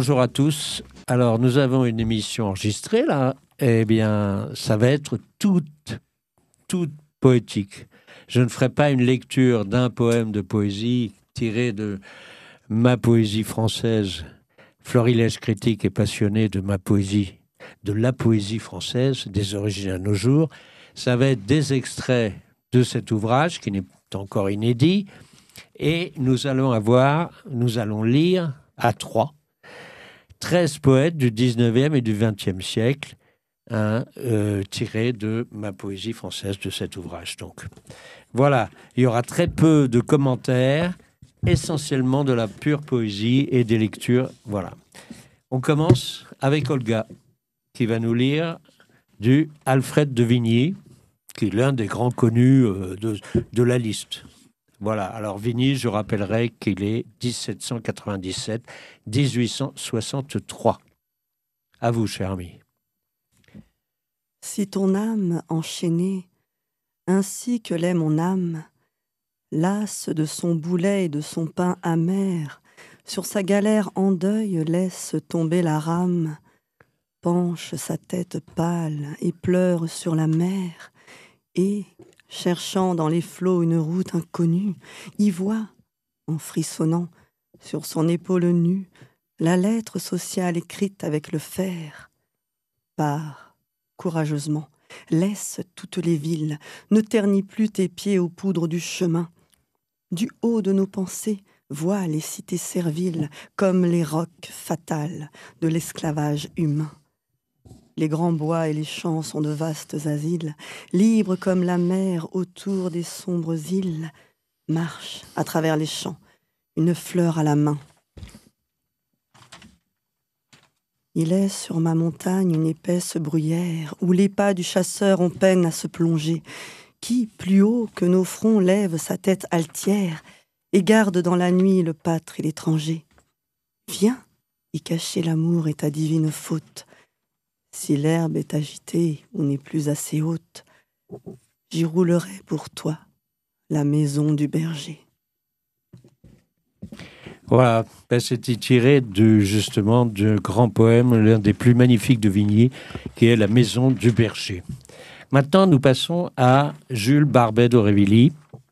bonjour à tous. Alors, nous avons une émission enregistrée, là. Eh bien, ça va être toute poétique. Je ne ferai pas une lecture d'un poème de poésie tiré de ma poésie française. Florilège critique et passionné de ma poésie, de la poésie française, des origines à nos jours. Ça va être des extraits de cet ouvrage qui n'est encore inédit. Et nous allons lire à 13 poètes du 19e et du 20e siècle, tirés de ma poésie française, de cet ouvrage. Donc, voilà, il y aura très peu de commentaires, essentiellement de la pure poésie et des lectures. Voilà. On commence avec Olga, qui va nous lire du Alfred de Vigny, qui est l'un des grands connus de la liste. Voilà, alors Vigny, je rappellerai qu'il est 1797-1863. À vous, cher ami. Si ton âme enchaînée, ainsi que l'est mon âme, lasse de son boulet et de son pain amer, sur sa galère en deuil laisse tomber la rame, penche sa tête pâle et pleure sur la mer, et, cherchant dans les flots une route inconnue, y voit, en frissonnant, sur son épaule nue, la lettre sociale écrite avec le fer. Pars, courageusement, laisse toutes les villes, ne ternis plus tes pieds aux poudres du chemin. Du haut de nos pensées, vois les cités serviles comme les rocs fatals de l'esclavage humain. Les grands bois et les champs sont de vastes asiles, libres comme la mer autour des sombres îles. Marche à travers les champs, une fleur à la main. Il est sur ma montagne une épaisse bruyère, où les pas du chasseur ont peine à se plonger, qui, plus haut que nos fronts, lève sa tête altière et garde dans la nuit le pâtre et l'étranger. Viens y cacher l'amour et ta divine faute. Si l'herbe est agitée ou n'est plus assez haute, j'y roulerai pour toi la maison du berger. Voilà, c'était tiré justement du grand poème, l'un des plus magnifiques de Vigny, qui est La maison du berger. Maintenant, nous passons à Jules Barbet d'Aurevilly,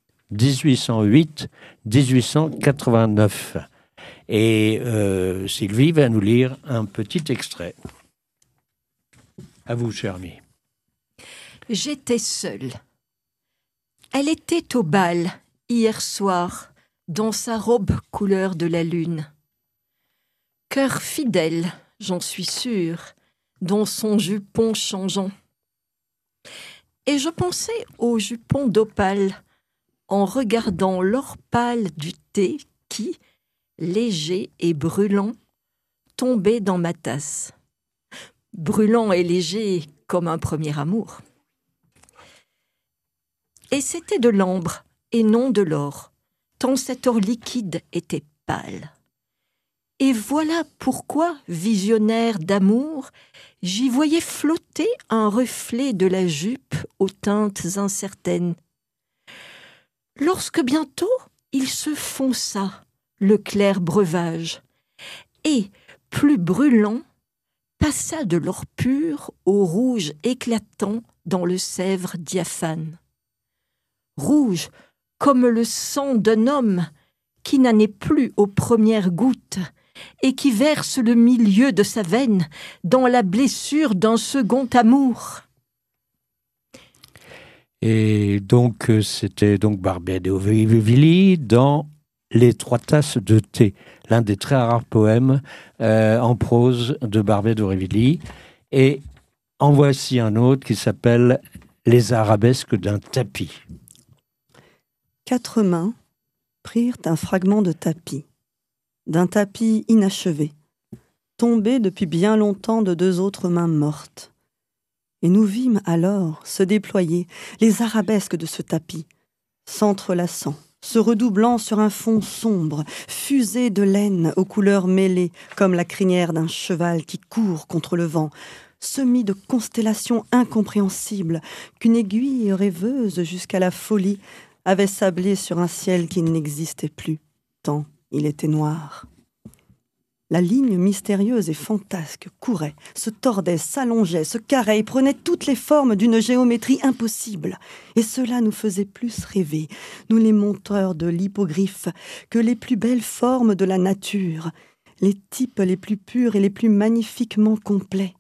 1808-1889. Et Sylvie va nous lire un petit extrait. À vous, cher ami. J'étais seule. Elle était au bal, hier soir, dans sa robe couleur de la lune. Cœur fidèle, j'en suis sûre, dans son jupon changeant. Et je pensais au jupon d'opale, en regardant l'or pâle du thé qui, léger et brûlant, tombait dans ma tasse. Brûlant et léger comme un premier amour. Et c'était de l'ambre et non de l'or, tant cet or liquide était pâle. Et voilà pourquoi, visionnaire d'amour, j'y voyais flotter un reflet de la jupe aux teintes incertaines. Lorsque bientôt il se fonça, le clair breuvage, et, plus brûlant, passa de l'or pur au rouge éclatant dans le sèvre diaphane. Rouge comme le sang d'un homme qui n'en est plus aux premières gouttes et qui verse le milieu de sa veine dans la blessure d'un second amour. Et donc, c'était donc Barbet d'Aurevilly dans Les 3 tasses de thé, l'un des très rares poèmes en prose de Barbet d'Aurevilly. Et en voici un autre qui s'appelle Les arabesques d'un tapis. 4 mains prirent un fragment de tapis, d'un tapis inachevé, tombé depuis bien longtemps de 2 autres mains mortes. Et nous vîmes alors se déployer les arabesques de ce tapis, s'entrelaçant, se redoublant sur un fond sombre, fusé de laine aux couleurs mêlées, comme la crinière d'un cheval qui court contre le vent, semé de constellations incompréhensibles qu'une aiguille rêveuse jusqu'à la folie avait sablé sur un ciel qui n'existait plus, tant il était noir. La ligne mystérieuse et fantasque courait, se tordait, s'allongeait, se carrait et prenait toutes les formes d'une géométrie impossible. Et cela nous faisait plus rêver, nous les monteurs de l'hippogriffe, que les plus belles formes de la nature, les types les plus purs et les plus magnifiquement complets.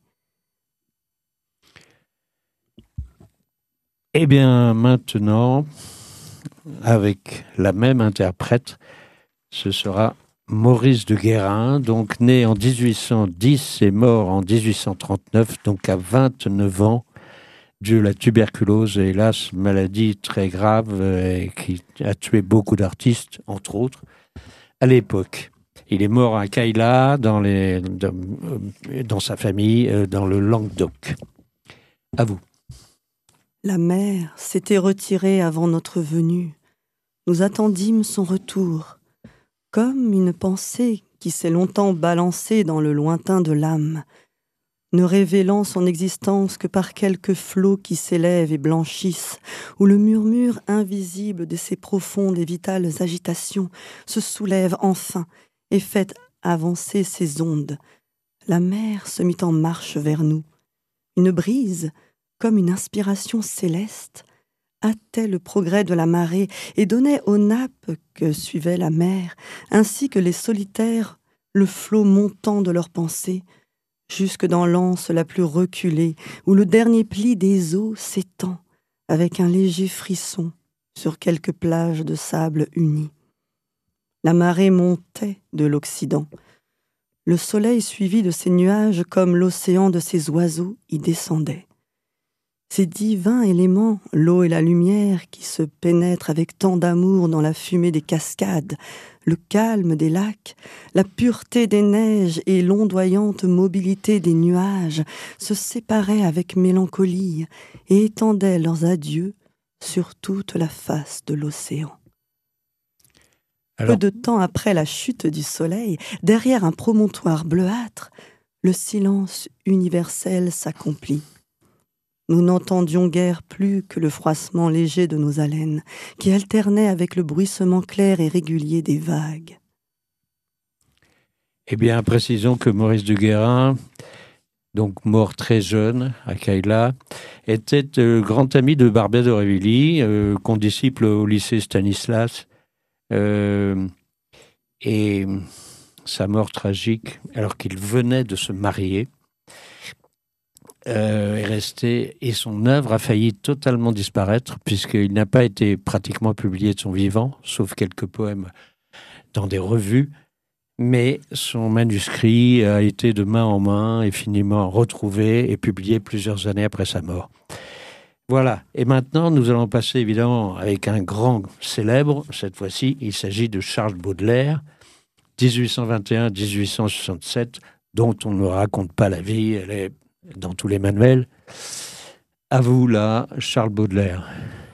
Eh bien, maintenant, avec la même interprète, ce sera Maurice de Guérin, donc né en 1810 et mort en 1839, donc à 29 ans, dû à la tuberculose, et hélas, maladie très grave qui a tué beaucoup d'artistes, entre autres, à l'époque. Il est mort à Cayla, dans sa famille, dans le Languedoc. À vous. La mer s'était retirée avant notre venue. Nous attendîmes son retour, comme une pensée qui s'est longtemps balancée dans le lointain de l'âme, ne révélant son existence que par quelques flots qui s'élèvent et blanchissent, où le murmure invisible de ses profondes et vitales agitations se soulève enfin et fait avancer ses ondes. La mer se mit en marche vers nous. Une brise, comme une inspiration céleste, hâtait le progrès de la marée et donnait aux nappes que suivait la mer, ainsi que les solitaires, le flot montant de leurs pensées, jusque dans l'anse la plus reculée, où le dernier pli des eaux s'étend, avec un léger frisson, sur quelques plages de sable unies. La marée montait de l'Occident. Le soleil suivi de ses nuages comme l'océan de ses oiseaux y descendait. Ces divins éléments, l'eau et la lumière qui se pénètrent avec tant d'amour dans la fumée des cascades, le calme des lacs, la pureté des neiges et l'ondoyante mobilité des nuages, se séparaient avec mélancolie et étendaient leurs adieux sur toute la face de l'océan. Peu de temps après la chute du soleil, derrière un promontoire bleuâtre, le silence universel s'accomplit. Nous n'entendions guère plus que le froissement léger de nos haleines, qui alternait avec le bruissement clair et régulier des vagues. Eh bien, précisons que Maurice de Guérin, donc mort très jeune à Cayla, était grand ami de Barbet d'Aurevilly, condisciple au lycée Stanislas, et sa mort tragique, alors qu'il venait de se marier, est resté, et son œuvre a failli totalement disparaître puisqu'il n'a pas été pratiquement publié de son vivant, sauf quelques poèmes dans des revues, mais son manuscrit a été de main en main et finalement retrouvé et publié plusieurs années après sa mort. Voilà, et maintenant nous allons passer évidemment avec un grand célèbre, cette fois-ci il s'agit de Charles Baudelaire, 1821-1867, dont on ne raconte pas la vie, elle est dans tous les manuels. À vous, là, Charles Baudelaire.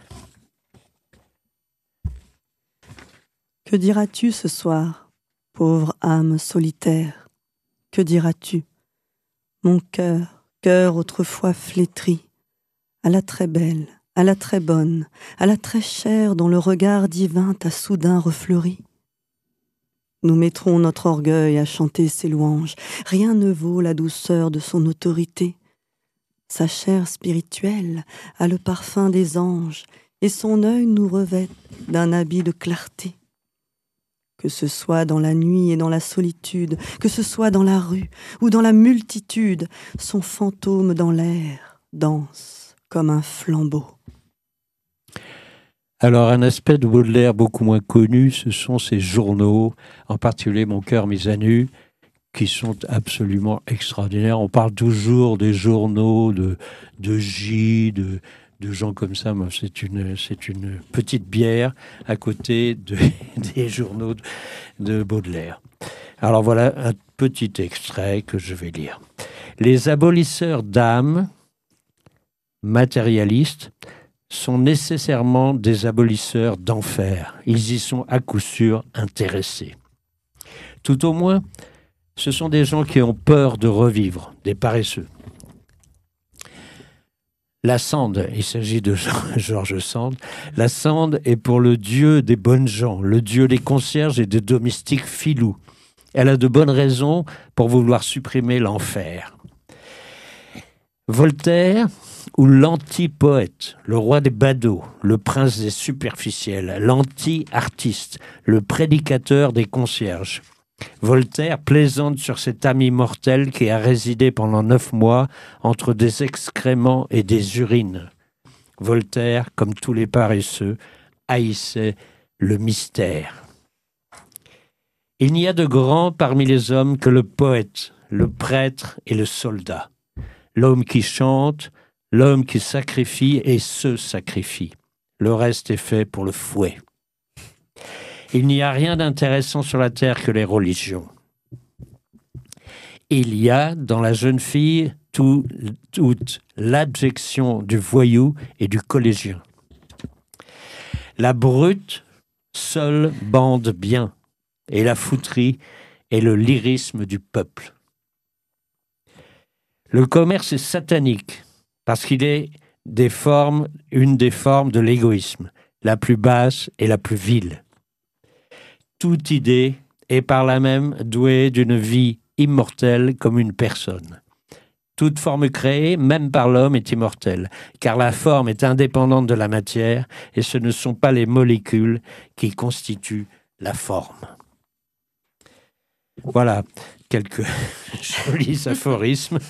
Que diras-tu ce soir, pauvre âme solitaire? Que diras-tu? Mon cœur, cœur autrefois flétri, à la très belle, à la très bonne, à la très chère dont le regard divin t'a soudain refleuri. Nous mettrons notre orgueil à chanter ses louanges. Rien ne vaut la douceur de son autorité. Sa chair spirituelle a le parfum des anges et son œil nous revêt d'un habit de clarté. Que ce soit dans la nuit et dans la solitude, que ce soit dans la rue ou dans la multitude, son fantôme dans l'air danse comme un flambeau. Alors, un aspect de Baudelaire beaucoup moins connu, ce sont ses journaux, en particulier Mon cœur mis à nu, qui sont absolument extraordinaires. On parle toujours des journaux de J, de gens comme ça. Moi, c'est une petite bière à côté des journaux de Baudelaire. Alors voilà un petit extrait que je vais lire. Les abolisseurs d'âme, matérialistes, sont nécessairement des abolisseurs d'enfer. Ils y sont à coup sûr intéressés. Tout au moins, ce sont des gens qui ont peur de revivre, des paresseux. La Sande, il s'agit de George Sand, la Sande est pour le dieu des bonnes gens, le dieu des concierges et des domestiques filous. elle a de bonnes raisons pour vouloir supprimer l'enfer. Voltaire, ou l'anti-poète, le roi des badauds, le prince des superficiels, l'anti-artiste, le prédicateur des concierges. Voltaire plaisante sur cet ami mortel qui a résidé pendant 9 mois entre des excréments et des urines. Voltaire, comme tous les paresseux, haïssait le mystère. Il n'y a de grand parmi les hommes que le poète, le prêtre et le soldat. L'homme qui chante, l'homme qui sacrifie et se sacrifie. Le reste est fait pour le fouet. Il n'y a rien d'intéressant sur la terre que les religions. Il y a dans la jeune fille toute l'abjection du voyou et du collégien. La brute seule bande bien, et la fouterie est le lyrisme du peuple. Le commerce est satanique, parce qu'il est une des formes de l'égoïsme, la plus basse et la plus vile. Toute idée est par là même douée d'une vie immortelle comme une personne. Toute forme créée, même par l'homme, est immortelle, car la forme est indépendante de la matière et ce ne sont pas les molécules qui constituent la forme. Voilà quelques jolis aphorismes.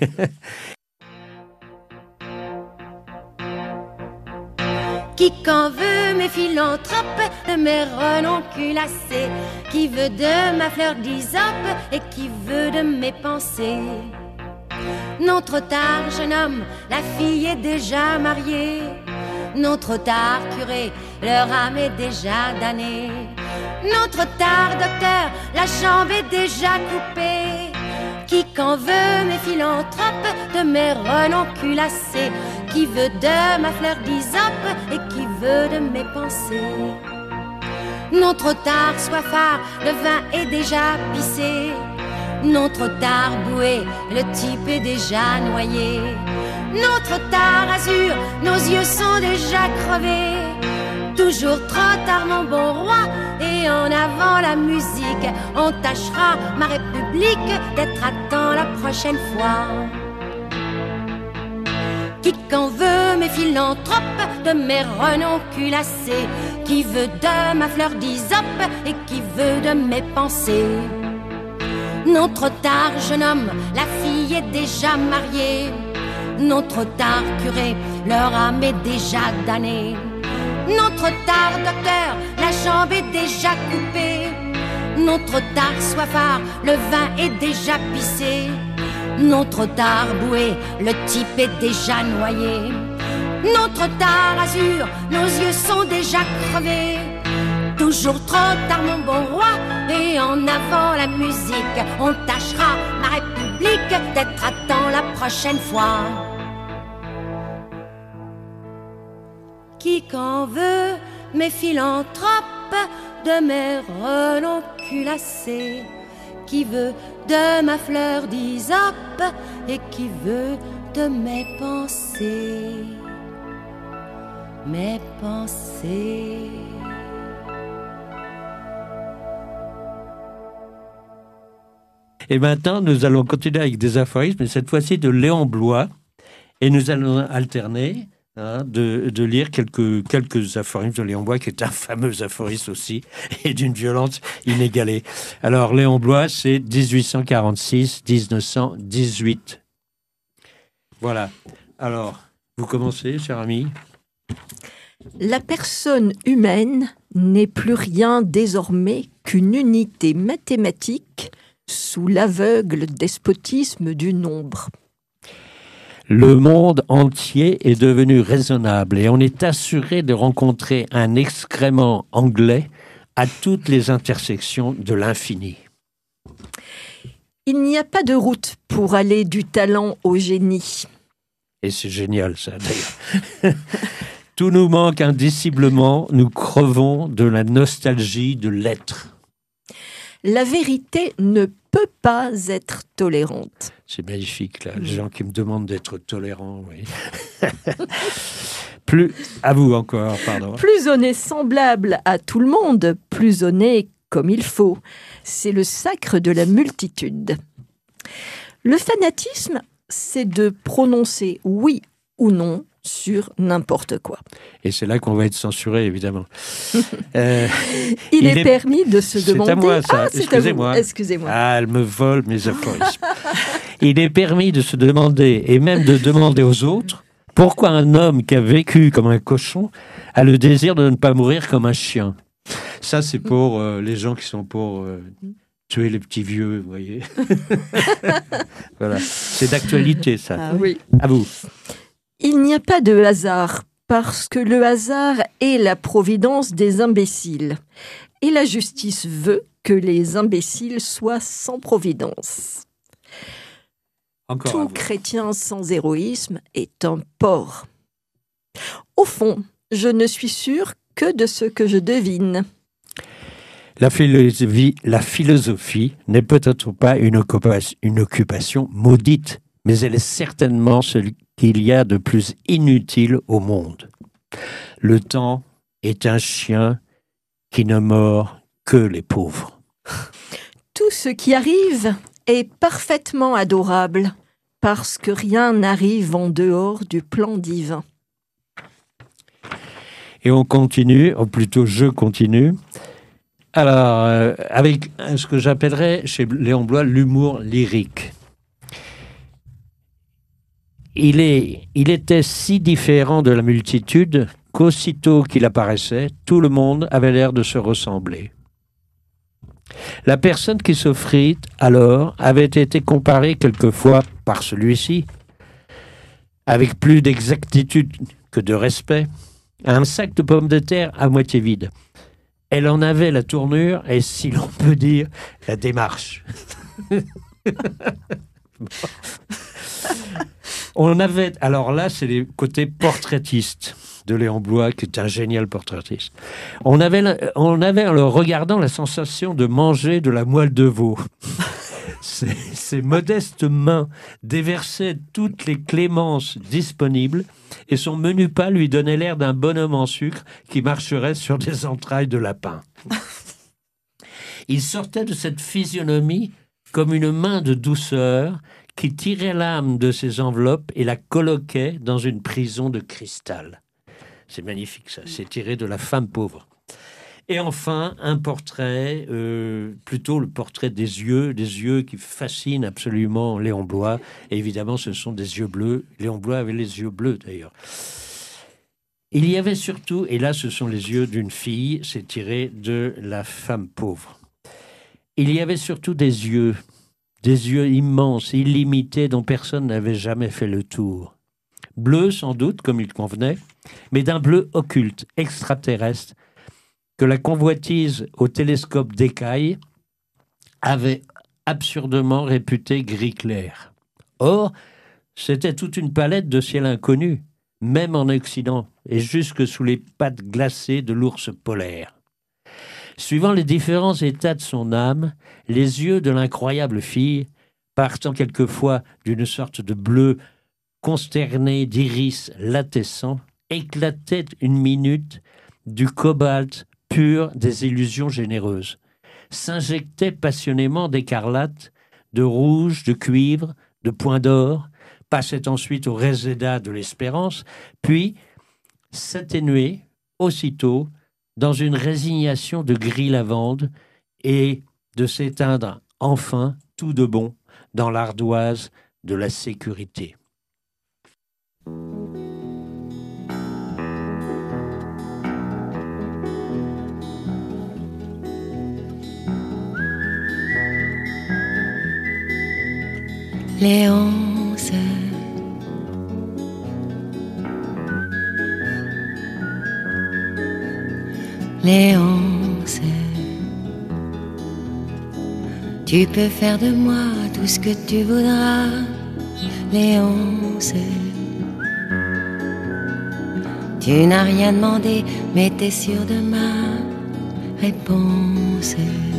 Qui qu'en veut mes philanthropes, de mes renonculassés, qui veut de ma fleur d'hysope et qui veut de mes pensées. Non trop tard, jeune homme, la fille est déjà mariée. Non trop tard, curé, leur âme est déjà damnée. Non trop tard, docteur, la jambe est déjà coupée. Qui qu'en veut mes philanthropes, de mes renonculassés, qui veut de ma fleur d'hysope et qui veut de mes pensées. Non trop tard, soifard, le vin est déjà pissé. Non trop tard, boué, le type est déjà noyé. Non trop tard, azur, nos yeux sont déjà crevés. Toujours trop tard, mon bon roi, et en avant la musique. On tâchera, ma république, d'être à temps la prochaine fois. Qui qu'en veut mes philanthropes, de mes renonculassés, qui veut de ma fleur d'hysope et qui veut de mes pensées. Non trop tard, jeune homme, la fille est déjà mariée. Non trop tard, curé, leur âme est déjà damnée. Non trop tard, docteur, la jambe est déjà coupée. Non trop tard, soifard, le vin est déjà pissé. Non trop tard, boué, le type est déjà noyé. Non trop tard, azur, nos yeux sont déjà crevés. Toujours trop tard, mon bon roi, et en avant la musique. On tâchera, ma république, d'être à temps la prochaine fois. Qui qu'en veut mes philanthropes, de mes renonculassés, qui veut de ma fleur d'hysope et qui veut de mes pensées. Mes pensées. Et maintenant, nous allons continuer avec des aphorismes, mais cette fois-ci de Léon Bloy, et nous allons alterner de lire quelques aphorismes de Léon Bloy, qui est un fameux aphoriste aussi, et d'une violence inégalée. Alors, Léon Bloy, c'est 1846-1918. Voilà. Alors, vous commencez, cher ami. La personne humaine n'est plus rien désormais qu'une unité mathématique sous l'aveugle despotisme du nombre. Le monde entier est devenu raisonnable et on est assuré de rencontrer un excrément anglais à toutes les intersections de l'infini. Il n'y a pas de route pour aller du talent au génie. Et c'est génial, ça, d'ailleurs. Tout nous manque indiciblement, nous crevons de la nostalgie de l'être. La vérité ne peut pas être tolérante. C'est magnifique, là, les gens qui me demandent d'être tolérant, oui. Plus, à vous encore, pardon. Plus on est semblable à tout le monde, plus on est comme il faut. C'est le sacre de la multitude. Le fanatisme, c'est de prononcer oui ou non sur n'importe quoi. Et c'est là qu'on va être censuré, évidemment. Il est permis de se demander... C'est à moi, ça. Excusez-moi. Excusez-moi. Ah, elle me vole mes aphorismes. Il est permis de se demander, et même de demander aux autres, pourquoi un homme qui a vécu comme un cochon a le désir de ne pas mourir comme un chien. Ça, c'est pour les gens qui sont pour tuer les petits vieux, vous voyez. Voilà. C'est d'actualité, ça. Ah, oui. À vous. Il n'y a pas de hasard, parce que le hasard est la providence des imbéciles. Et la justice veut que les imbéciles soient sans providence. Encore Tout chrétien sans héroïsme est un porc. Au fond, je ne suis sûre que de ce que je devine. La philosophie n'est peut-être pas une occupation maudite, mais elle est certainement ce qu'il y a de plus inutile au monde. Le temps est un chien qui ne mord que les pauvres. Tout ce qui arrive est parfaitement adorable, parce que rien n'arrive en dehors du plan divin. Et on continue, ou plutôt je continue. Alors, avec ce que j'appellerais chez Léon Bloy l'humour lyrique. Il était si différent de la multitude qu'aussitôt qu'il apparaissait, tout le monde avait l'air de se ressembler. La personne qui s'offrit alors avait été comparée quelquefois par celui-ci, avec plus d'exactitude que de respect, à un sac de pommes de terre à moitié vide. Elle en avait la tournure et, si l'on peut dire, la démarche. On avait, alors là, c'est les côtés portraitistes de Léon Bloy, qui est un génial portraitiste. On avait en le regardant la sensation de manger de la moelle de veau. Ses modestes mains déversaient toutes les clémences disponibles et son menu pas lui donnait l'air d'un bonhomme en sucre qui marcherait sur des entrailles de lapin. Il sortait de cette physionomie comme une main de douceur qui tirait l'âme de ses enveloppes et la colloquait dans une prison de cristal. C'est magnifique, ça. C'est tiré de La femme pauvre. Et enfin, un portrait, plutôt le portrait des yeux qui fascinent absolument Léon Bloy. Et évidemment, ce sont des yeux bleus. Léon Bloy avait les yeux bleus, d'ailleurs. Il y avait surtout, et là, ce sont les yeux d'une fille, c'est tiré de La femme pauvre. Il y avait surtout des yeux immenses, illimités, dont personne n'avait jamais fait le tour. Bleu, sans doute, comme il convenait, mais d'un bleu occulte, extraterrestre, que la convoitise au télescope d'écaille avait absurdement réputé gris clair. Or, c'était toute une palette de ciel inconnu, même en Occident, et jusque sous les pattes glacées de l'ours polaire. Suivant les différents états de son âme, les yeux de l'incroyable fille, partant quelquefois d'une sorte de bleu consterné d'iris latescent, éclataient une minute du cobalt pur des illusions généreuses, s'injectaient passionnément d'écarlate, de rouge, de cuivre, de points d'or, passaient ensuite au réséda de l'espérance, puis s'atténuaient aussitôt dans une résignation de gris lavande et de s'éteindre enfin tout de bon dans l'ardoise de la sécurité. Léonce, Léonce, tu peux faire de moi tout ce que tu voudras, Léonce. Tu n'as rien demandé, mais t'es sûr de ma réponse.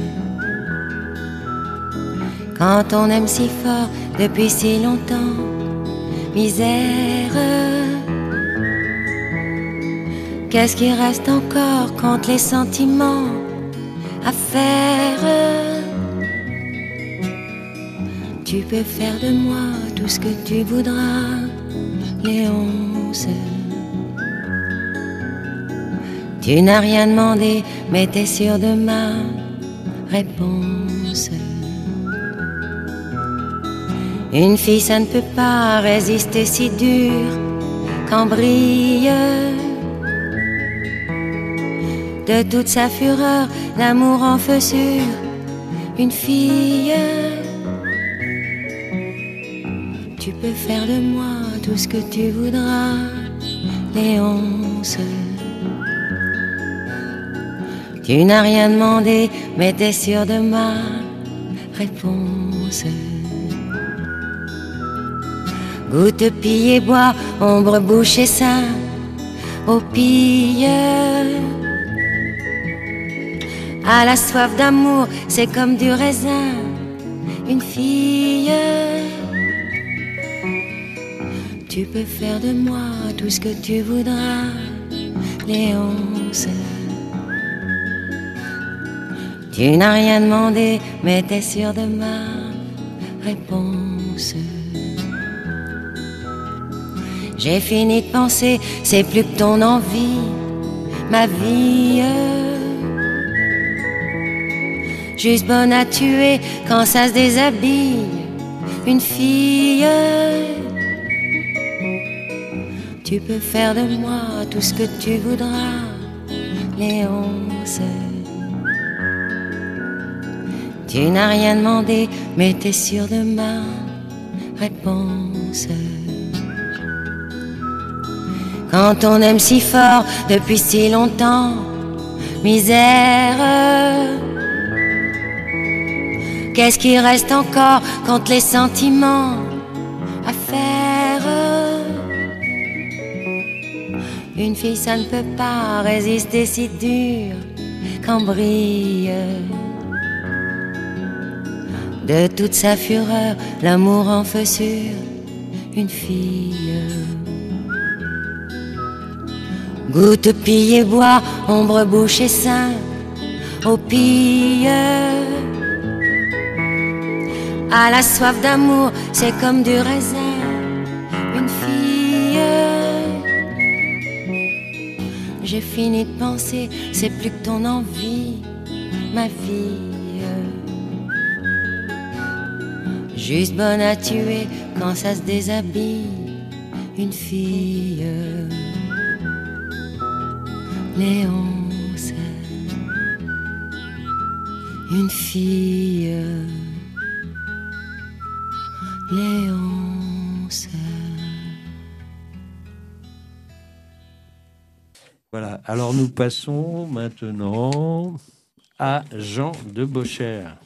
Quand on aime si fort depuis si longtemps, misère, qu'est-ce qui reste encore quand les sentiments à faire. Tu peux faire de moi tout ce que tu voudras, Léonce. Tu n'as rien demandé, mais t'es sûr de ma réponse. Une fille, ça ne peut pas résister si dur qu'en brille. De toute sa fureur, l'amour en feu sur une fille. Tu peux faire de moi tout ce que tu voudras, Léonce. Tu n'as rien demandé, mais t'es sûr de ma réponse. Goûte, pille et bois, ombre, bouche et sein, au pille. À la soif d'amour, c'est comme du raisin, une fille. Tu peux faire de moi tout ce que tu voudras, Léonce. Tu n'as rien demandé, mais t'es sûr de ma réponse. J'ai fini de penser, c'est plus que ton envie, ma vie. Juste bonne à tuer quand ça se déshabille, une fille. Tu peux faire de moi tout ce que tu voudras, Léonce. Tu n'as rien demandé, mais t'es sûr de ma réponse. Quand on aime si fort depuis si longtemps, misère. Qu'est-ce qui reste encore contre les sentiments à faire? Une fille, ça ne peut pas résister si dur qu'en brille. De toute sa fureur, l'amour en feu sur une fille. Goûte, pille et bois, ombre, bouche et sein, au pille. À la soif d'amour, c'est comme du raisin, une fille. J'ai fini de penser, c'est plus que ton envie, ma vie. Juste bonne à tuer quand ça se déshabille, une fille. Léonce, une fille. Léonce. Voilà, alors nous passons maintenant à Jean de Beauchère.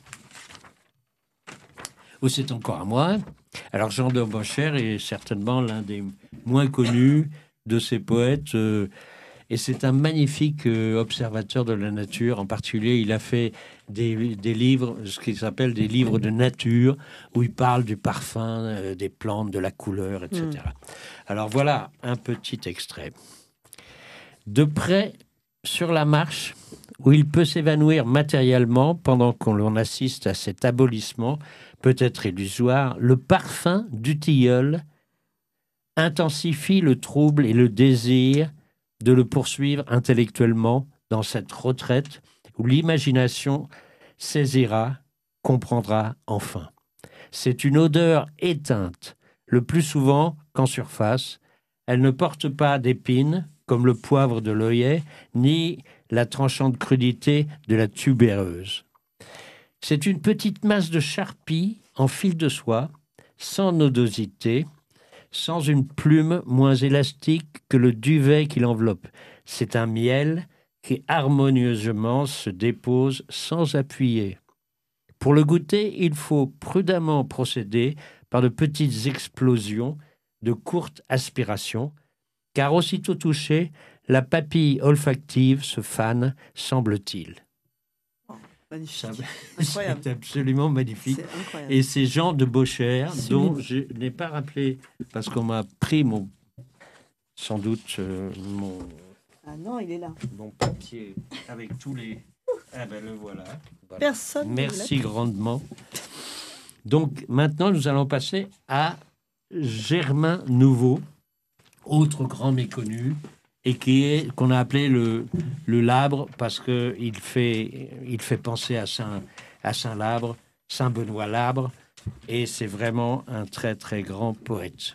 Ou c'est encore à moi. Alors Jean de Beauchère est certainement l'un des moins connus de ces poètes, et c'est un magnifique observateur de la nature. En particulier, il a fait des livres, ce qu'il s'appelle des livres de nature, où il parle du parfum, des plantes, de la couleur, etc. Alors voilà un petit extrait. De près, sur la marche, où il peut s'évanouir matériellement pendant qu'on l'on assiste à cet abolissement, peut-être illusoire, le parfum du tilleul intensifie le trouble et le désir de le poursuivre intellectuellement dans cette retraite où l'imagination saisira, comprendra enfin. C'est une odeur éteinte, le plus souvent qu'en surface. Elle ne porte pas d'épines, comme le poivre de l'œillet, ni la tranchante crudité de la tubéreuse. C'est une petite masse de charpie en fil de soie, sans nodosité, sans une plume moins élastique que le duvet qui l'enveloppe. C'est un miel qui harmonieusement se dépose sans appuyer. Pour le goûter, il faut prudemment procéder par de petites explosions, de courtes aspirations, car aussitôt touchée, la papille olfactive se fane, semble-t-il. C'est absolument magnifique. C'est et c'est Jean de Beauchère, dont je n'ai pas rappelé, parce qu'on m'a pris sans doute, Ah non, il est là. mon papier avec tous les Ah ben le voilà. Personne. Merci grandement. Donc maintenant, nous allons passer à Germain Nouveau, autre grand méconnu, et qu'on a appelé le Labre parce que il fait penser à Saint Benoît Labre, et c'est vraiment un très très grand poète.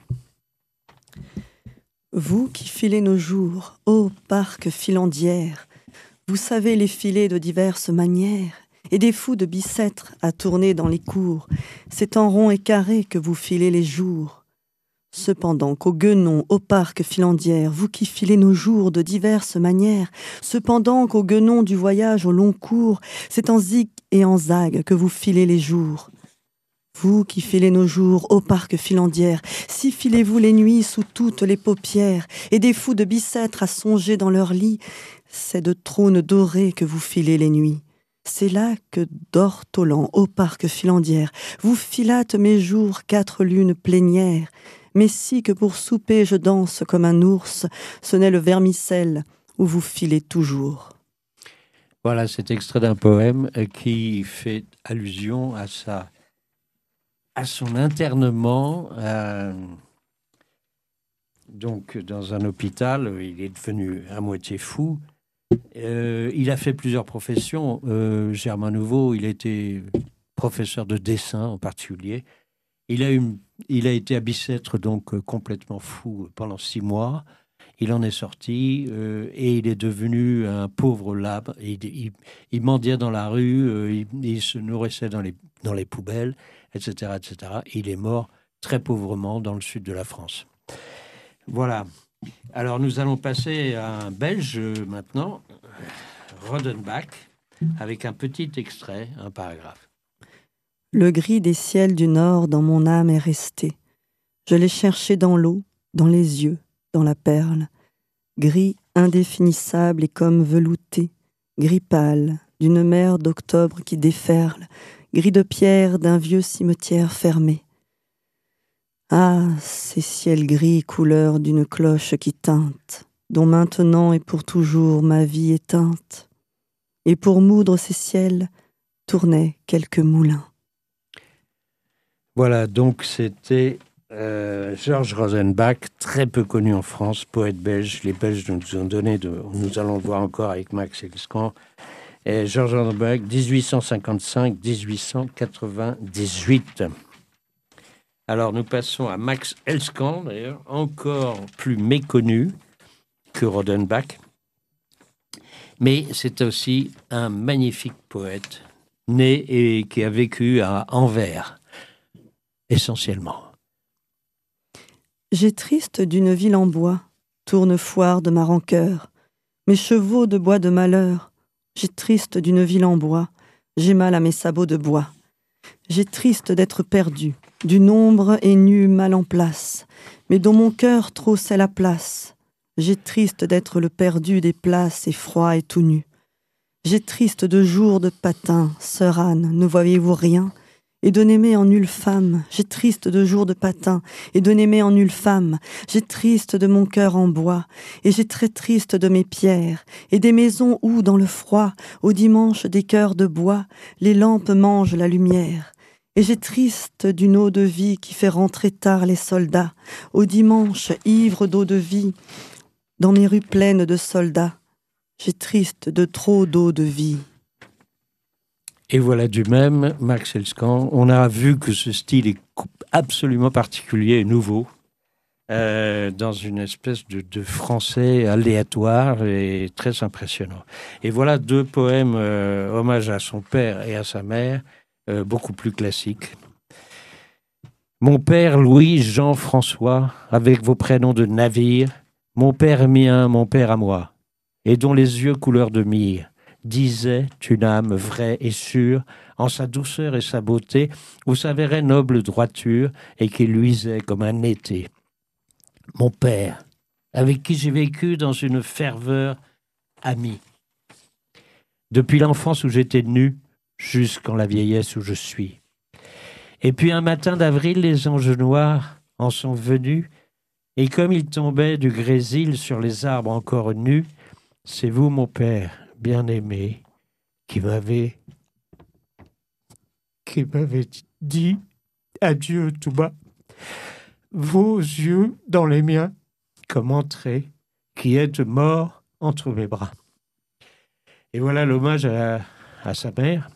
Vous qui filez nos jours, ô parc filandière, vous savez les filer de diverses manières, et des fous de Bicêtre à tourner dans les cours, c'est en rond et carré que vous filez les jours. Cependant qu'au guenon, au parc filandière, vous qui filez nos jours de diverses manières, cependant qu'au guenon du voyage au long cours, c'est en zig et en zag que vous filez les jours. Vous qui filez nos jours au parc filandière, si filez-vous les nuits sous toutes les paupières, et des fous de Bicêtre à songer dans leur lit, c'est de trônes dorés que vous filez les nuits. C'est là que d'ortolan au parc filandière, vous filâtes mes jours 4 lunes plénières, mais si que pour souper je danse comme un ours, ce n'est le vermicelle où vous filez toujours. Voilà, c'est extrait d'un poème qui fait allusion à son internement donc dans un hôpital. Il est devenu à moitié fou. Il a fait plusieurs professions. Germain Nouveau, il était professeur de dessin en particulier. Il a été à Bicêtre, donc complètement fou pendant 6 mois. Il en est sorti et il est devenu un pauvre labre. Il mendiait dans la rue, il se nourrissait dans les poubelles, etc., etc. Il est mort très pauvrement dans le sud de la France. Voilà. Alors nous allons passer à un Belge maintenant, Rodenbach, avec un petit extrait, un paragraphe. Le gris des ciels du nord dans mon âme est resté. Je l'ai cherché dans l'eau, dans les yeux, dans la perle. Gris indéfinissable et comme velouté, gris pâle d'une mer d'octobre qui déferle, gris de pierre d'un vieux cimetière fermé. Ah, ces ciels gris couleur d'une cloche qui teinte, dont maintenant et pour toujours ma vie éteinte. Et pour moudre ces ciels, tournaient quelques moulins. Voilà, donc c'était Georges Rodenbach, très peu connu en France, poète belge. Les Belges nous ont donné, nous allons le voir encore avec Max Elscan. Georges Rodenbach, 1855-1898. Alors nous passons à Max Elscan, d'ailleurs, encore plus méconnu que Rodenbach. Mais c'est aussi un magnifique poète, né et qui a vécu à Anvers, essentiellement. J'ai triste d'une ville en bois, tourne foire de ma rancœur, mes chevaux de bois de malheur. J'ai triste d'une ville en bois, j'ai mal à mes sabots de bois. J'ai triste d'être perdu, du nombre et nu mal en place, mais dont mon cœur trop sait la place. J'ai triste d'être le perdu des places et froid et tout nu. J'ai triste de jours de patin, sœur Anne, ne voyez-vous rien? Et de n'aimer en nulle femme, j'ai triste de jours de patin, et de n'aimer en nulle femme, j'ai triste de mon cœur en bois, et j'ai très triste de mes pierres, et des maisons où, dans le froid, au dimanche des cœurs de bois, les lampes mangent la lumière. Et j'ai triste d'une eau de vie qui fait rentrer tard les soldats, au dimanche, ivre d'eau de vie, dans mes rues pleines de soldats. J'ai triste de trop d'eau de vie. Et voilà du même, Max Elscan. On a vu que ce style est absolument particulier et nouveau, dans une espèce de français aléatoire et très impressionnant. Et voilà 2 poèmes hommage à son père et à sa mère, beaucoup plus classiques. Mon père Louis Jean-François, avec vos prénoms de navire, mon père mien, mon père à moi, et dont les yeux couleur de myrrhe, disait une âme vraie et sûre, en sa douceur et sa beauté, où s'avérait noble droiture, et qui luisait comme un été. Mon père, avec qui j'ai vécu dans une ferveur amie, depuis l'enfance où j'étais nu, jusqu'en la vieillesse où je suis. Et puis un matin d'avril, les anges noirs en sont venus, et comme ils tombaient du grésil sur les arbres encore nus, c'est vous, mon père, bien-aimé, qui m'avait dit adieu tout bas, vos yeux dans les miens, comme entrée, qui êtes mort entre mes bras. Et voilà l'hommage à sa mère.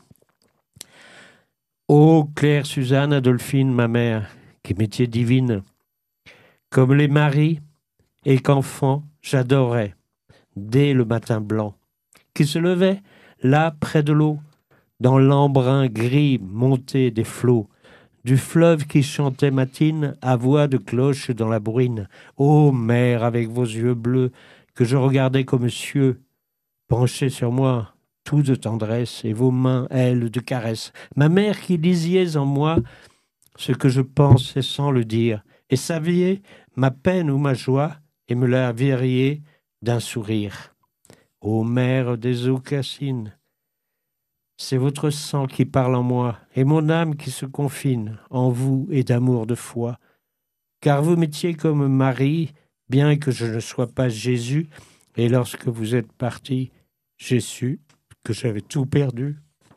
Ô Claire Suzanne Adolphine, ma mère, qui m'étiez divine, comme les maris, et qu'enfant j'adorais, dès le matin blanc, qui se levait là près de l'eau, dans l'embrun gris monté des flots, du fleuve qui chantait matine à voix de cloche dans la bruine. Ô mère, avec vos yeux bleus, que je regardais comme cieux, penchés sur moi, tout de tendresse, et vos mains, elles, de caresse. Ma mère qui lisiez en moi ce que je pensais sans le dire, et saviez ma peine ou ma joie, et me la verriez d'un sourire. Ô mère des eaux cassines, c'est votre sang qui parle en moi, et mon âme qui se confine en vous et d'amour de foi. Car vous m'étiez comme Marie, bien que je ne sois pas Jésus, et lorsque vous êtes parti, j'ai su que j'avais tout perdu.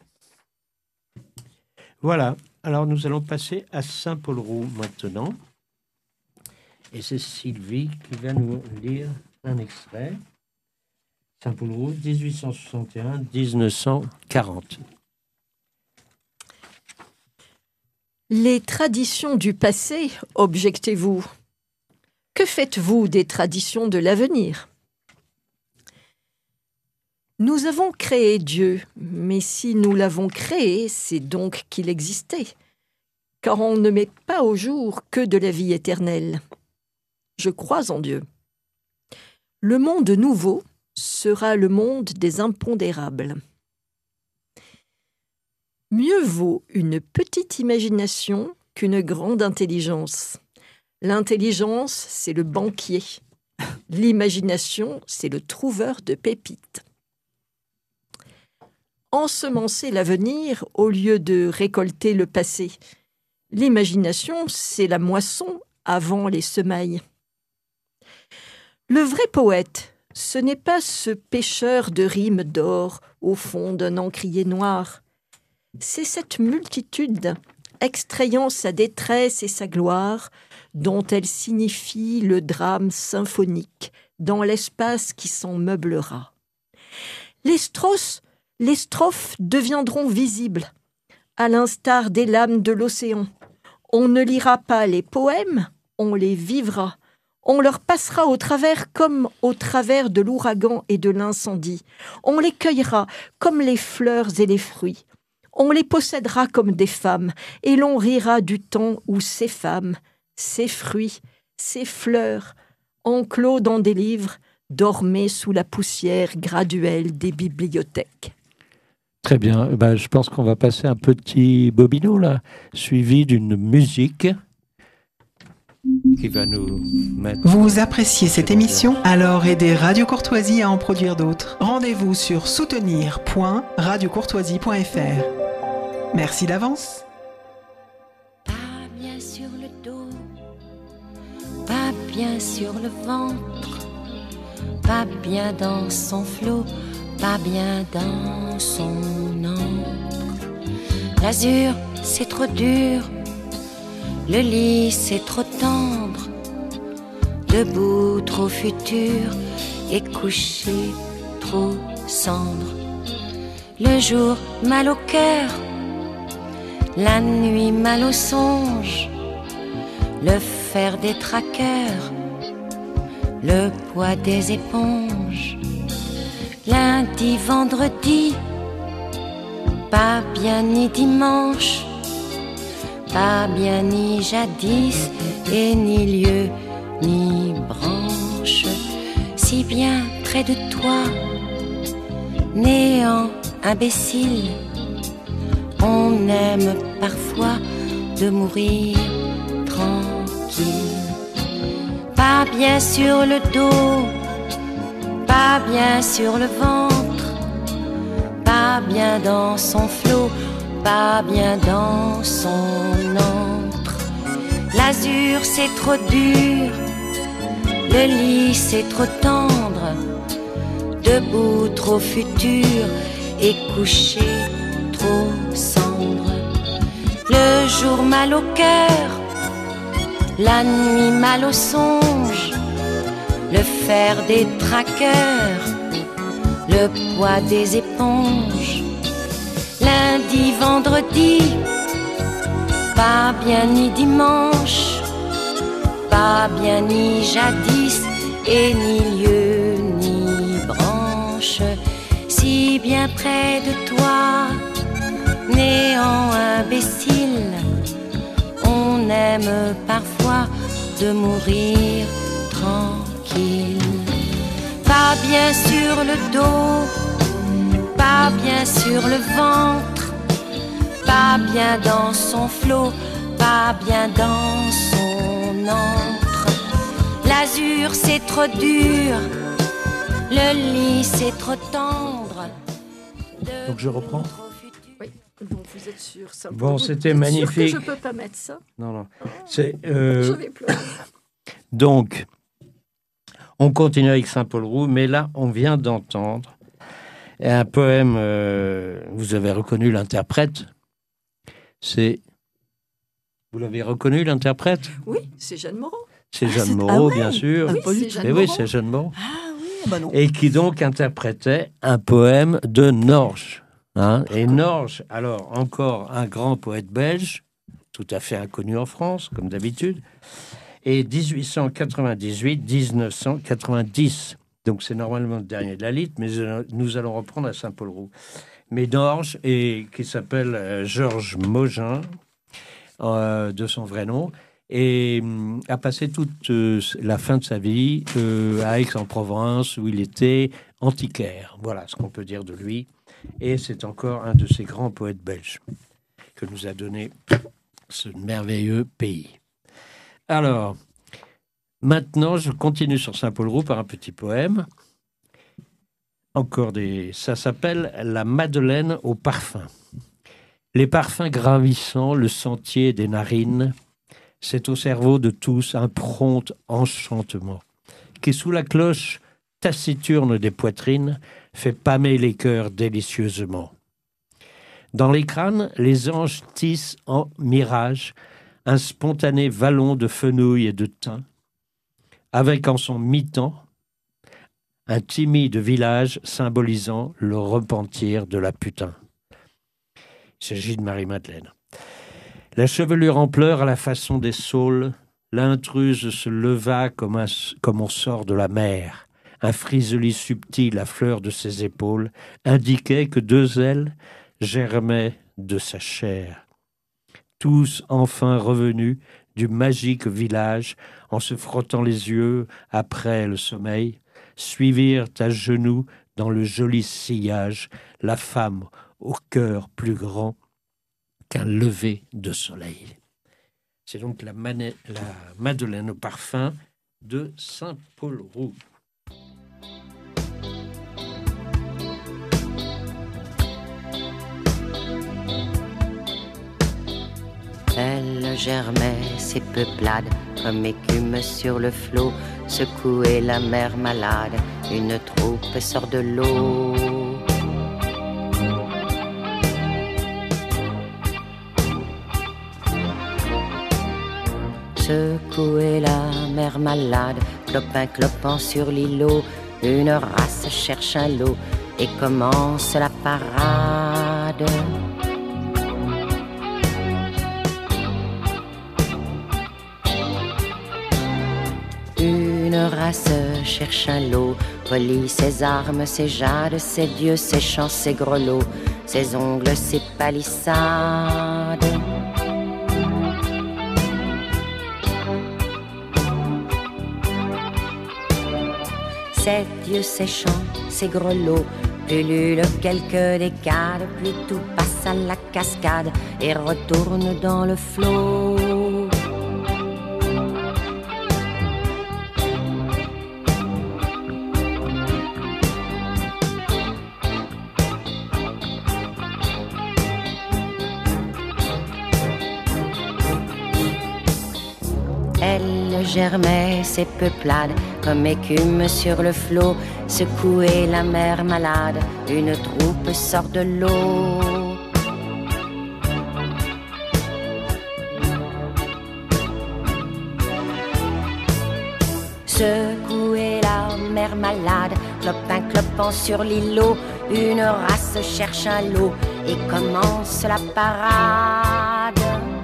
Voilà, alors nous allons passer à Saint-Paul-Roux maintenant. Et c'est Sylvie qui va nous lire un extrait. Saint-Paul-Roux, 1861-1940. Les traditions du passé, objectez-vous. Que faites-vous des traditions de l'avenir ? Nous avons créé Dieu, mais si nous l'avons créé, c'est donc qu'il existait, car on ne met pas au jour que de la vie éternelle. Je crois en Dieu. Le monde nouveau sera le monde des impondérables. Mieux vaut une petite imagination qu'une grande intelligence. L'intelligence, c'est le banquier. L'imagination, c'est le trouveur de pépites. Ensemencer l'avenir au lieu de récolter le passé. L'imagination, c'est la moisson avant les semailles. Le vrai poète, ce n'est pas ce pêcheur de rimes d'or au fond d'un encrier noir. C'est cette multitude, extrayant sa détresse et sa gloire, dont elle signifie le drame symphonique dans l'espace qui s'en meublera. Les strophes deviendront visibles, à l'instar des lames de l'océan. On ne lira pas les poèmes, on les vivra. On leur passera au travers comme au travers de l'ouragan et de l'incendie. On les cueillera comme les fleurs et les fruits. On les possédera comme des femmes, et l'on rira du temps où ces femmes, ces fruits, ces fleurs, enclos dans des livres, dormaient sous la poussière graduelle des bibliothèques. Très bien. Je pense qu'on va passer un petit bobino, là, suivi d'une musique qui va nous mettre... Vous appréciez cette émission ? Alors aidez Radio Courtoisie à en produire d'autres. Rendez-vous sur soutenir.radiocourtoisie.fr. Merci d'avance. Pas bien sur le dos, pas bien sur le ventre, pas bien dans son flot, pas bien dans son encre. L'azur, c'est trop dur, le lit, c'est trop tendre, debout, trop futur, et couché, trop cendre. Le jour, mal au cœur, la nuit, mal au songe, le fer des traqueurs, le poids des éponges. Lundi, vendredi, pas bien ni dimanche, pas bien ni jadis, et ni lieu, ni branche. Si bien près de toi, néant, imbécile, on aime parfois de mourir tranquille. Pas bien sur le dos, pas bien sur le ventre, pas bien dans son flot, pas bien dans son antre. L'azur c'est trop dur, le lit c'est trop tendre, debout trop futur, et couché trop cendre. Le jour mal au cœur, la nuit mal au songe, le fer des traqueurs, le poids des éponges. Lundi, vendredi, pas bien ni dimanche, pas bien ni jadis, et ni lieu ni branche. Si bien près de toi, néant imbécile, on aime parfois de mourir tranquille. Pas bien sur le dos, pas bien sur le ventre, pas bien dans son flot, pas bien dans son antre. L'azur c'est trop dur, le lit c'est trop tendre. Donc je reprends. Oui, donc vous êtes sûr ça. Bon, c'était Sûr magnifique. que je peux pas mettre ça. Non. C'est, Je vais pleurer. donc, on continue avec Saint-Paul-Roux, mais là, on vient d'entendre un poème. Vous avez reconnu l'interprète. Vous l'avez reconnu, l'interprète? Oui, c'est Jeanne Moreau. C'est Jeanne c'est- Moreau, ouais. bien sûr. Ah, Oui, pas du c'est tout. Jeanne Et oui, Moreau. c'est Jeanne Moreau. Ah oui, bah non. Et qui donc interprétait un poème de Norge. Hein. Et Norge, alors encore un grand poète belge, tout à fait inconnu en France, comme d'habitude, et 1898-1990. Donc c'est normalement le dernier de la liste, mais nous allons reprendre à Saint-Paul-Roux. Mais Norge, et qui s'appelle Georges Mogin, de son vrai nom, et a passé toute la fin de sa vie à Aix-en-Provence, où il était antiquaire. Voilà ce qu'on peut dire de lui. Et c'est encore un de ces grands poètes belges que nous a donné ce merveilleux pays. Alors, maintenant, je continue sur Saint-Paul-Roux par un petit poème. Ça s'appelle « La Madeleine au parfum ». Les parfums gravissant le sentier des narines, c'est au cerveau de tous un prompt enchantement, qui sous la cloche taciturne des poitrines fait pâmer les cœurs délicieusement. Dans les crânes, les anges tissent en mirage un spontané vallon de fenouil et de thym, avec en son mi-temps un timide village symbolisant le repentir de la putain. Il s'agit de Marie-Madeleine. La chevelure en pleurs à la façon des saules, l'intruse se leva comme on sort de la mer. Un friseli subtil à fleur de ses épaules indiquait que 2 ailes germaient de sa chair. Tous enfin revenus du magique village, en se frottant les yeux après le sommeil, suivirent à genoux dans le joli sillage la femme au cœur plus grand qu'un lever de soleil. C'est donc la Madeleine au parfum de Saint-Paul-Roux. Elle germait ses peuplades comme écume sur le flot, secouait la mer malade, une troupe sort de l'eau. Secouait la mer malade, clopin sur l'îlot, une race cherche un lot et commence la parade. Une race cherche un lot, relie ses armes, ses jades, ses dieux, ses chants, ses grelots, ses ongles, ses palissades. Ses dieux, ses chants, ses grelots, pullulent quelques décades, puis tout passe à la cascade et retourne dans le flot. Elle germaient ces peuplades comme écume sur le flot. Secouée la mer malade, une troupe sort de l'eau. Secouée la mer malade, clopin-clopant sur l'îlot, une race cherche un lot et commence la parade.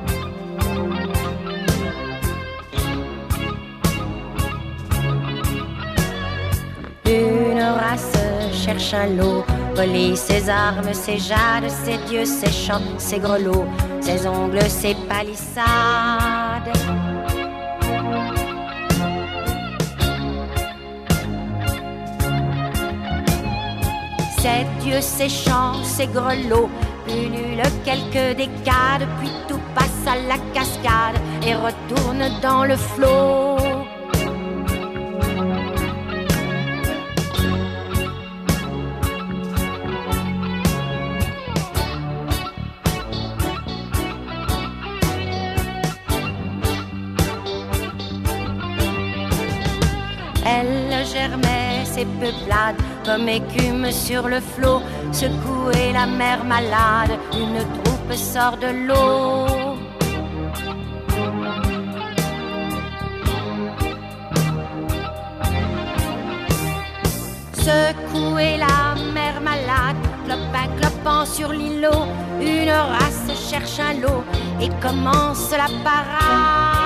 Une race cherche un lot, polie ses armes, ses jades, ses dieux, ses chants, ses grelots, ses ongles, ses palissades. Ses dieux, ses chants, ses grelots pullulent quelques décades, puis tout passe à la cascade et retourne dans le flot. Elle germait ses peuplades comme écume sur le flot. Secouée la mer malade, une troupe sort de l'eau. Secouée la mer malade, clopin-clopant sur l'îlot, une race cherche un lot et commence la parade.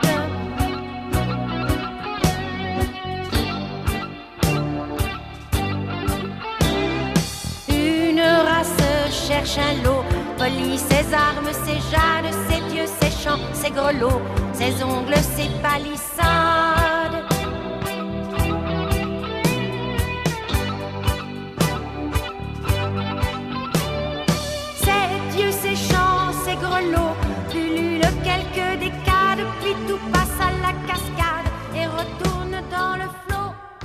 Cherche un lot, polie ses armes, ses jades, ses dieux, ses chants, ses grelots, ses ongles, ses palissades. Ses dieux, ses chants, ses grelots pullulent quelques décades, puis tout passe à la cascade et retourne dans le flot.